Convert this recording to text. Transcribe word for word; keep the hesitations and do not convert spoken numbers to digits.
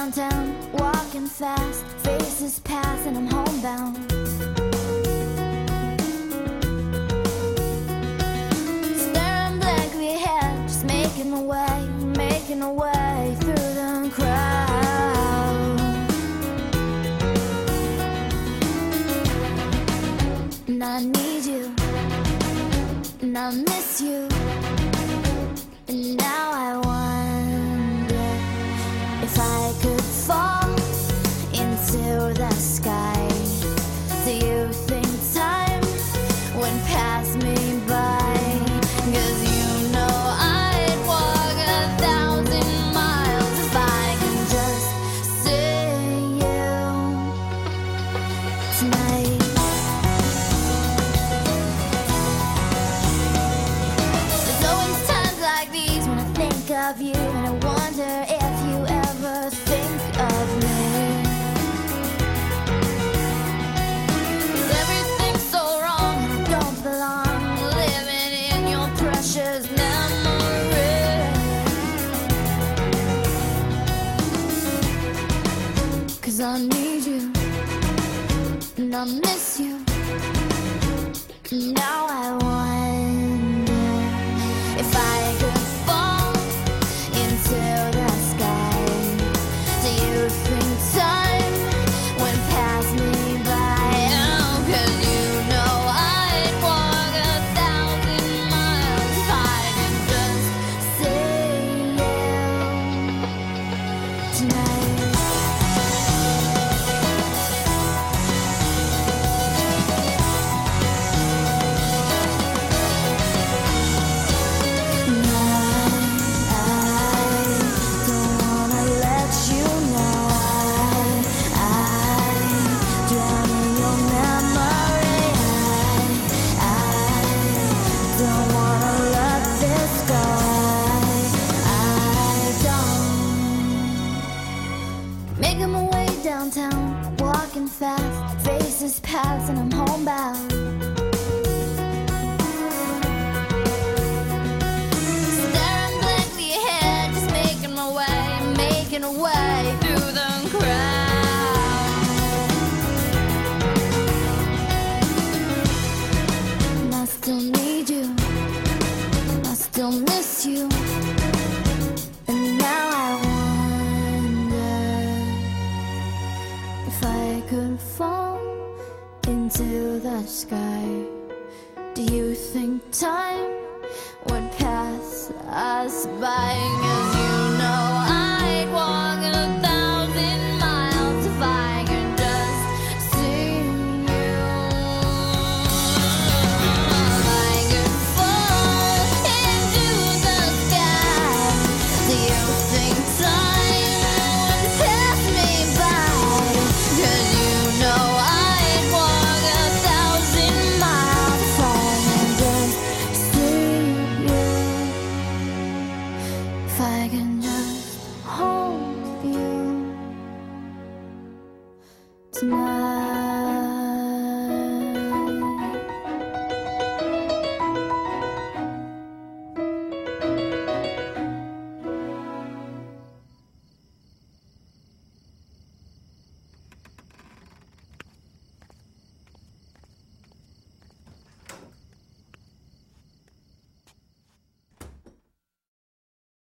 downtown, walking fast, faces pass and I'm homebound. Staring blankly ahead, just making my way, making my way through the crowd. And I need you, and I miss you, and now I wonder if I could fall into the sky. Do you think time would pass me by? 'Cause you know I'd walk a thousand miles if I can just see you tonight. There's always times like these when I think of you, and I wonder if you ever think of me. 'Cause everything's so wrong and I don't belong, living in your precious memory. 'Cause I need you, and I miss you, and now I wonder if I could fall into the sky. Do you think time would pass me by? Oh, 'cause you know I'd walk a thousand miles if I could just see you tonight. Making my way downtown, walking fast, faces pass and I'm homebound. Staring blankly ahead, just making my way, making a way through the crowd. And I still need you, I still miss you, and now I wonder if I could fall into the sky. Do you think time would pass us by? 'Cause you know I'd walk a thousand miles if I could just see you. If I could fall into the sky, do you think time would pass me by? 'Cause you know I'd walk a thousand miles if I can just see you. If I can just hold you tonight.